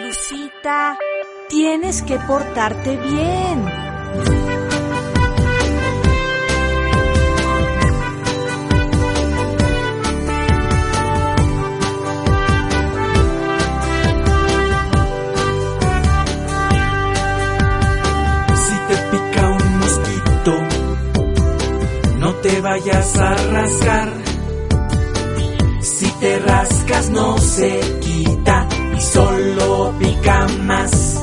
Lucita, tienes que portarte bien. Si te pica un mosquito, no te vayas a rascar. Si te rascas no se quita y solo pica más.